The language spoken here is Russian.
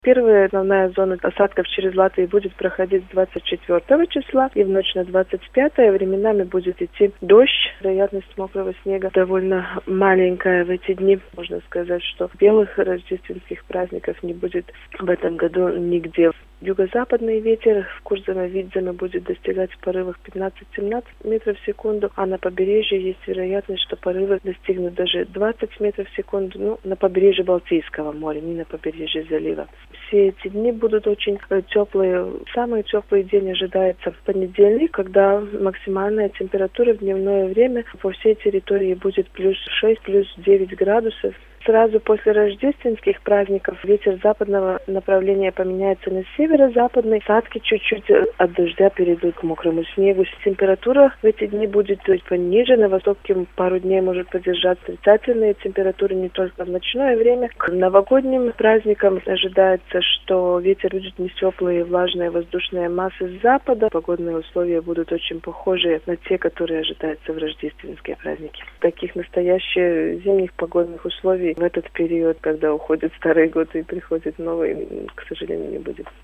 Первая основная зона осадков через Латвию будет проходить с 24 числа, и в ночь на 25 временами будет идти дождь. Вероятность мокрого снега довольно маленькая в эти дни. Можно сказать, что белых рождественских праздников не будет в этом году нигде. Юго-западный ветер в Курзаме-Видземе будет достигать в порывах 15-17 метров в секунду, а на побережье есть вероятность, что порывы достигнут даже 20 метров в секунду, на побережье Балтийского моря, не на побережье залива. Все эти дни будут очень теплые. Самый теплый день ожидается в понедельник, когда максимальная температура в дневное время по всей территории будет плюс 6, плюс 9 градусов. Сразу после рождественских праздников ветер западного направления поменяется на северо-западный. Осадки чуть-чуть от дождя перейдут к мокрому снегу. Температура в эти дни будет пониже. На востоке пару дней может поддержаться отрицательные температуры не только в ночное время. К новогодним праздникам ожидается, что ветер будет не теплые влажные воздушные массы с запада. Погодные условия будут очень похожие на те, которые ожидаются в рождественские праздники. Таких настоящих зимних погодных условий в этот период, когда уходит старый год и приходит новый, к сожалению, не будет.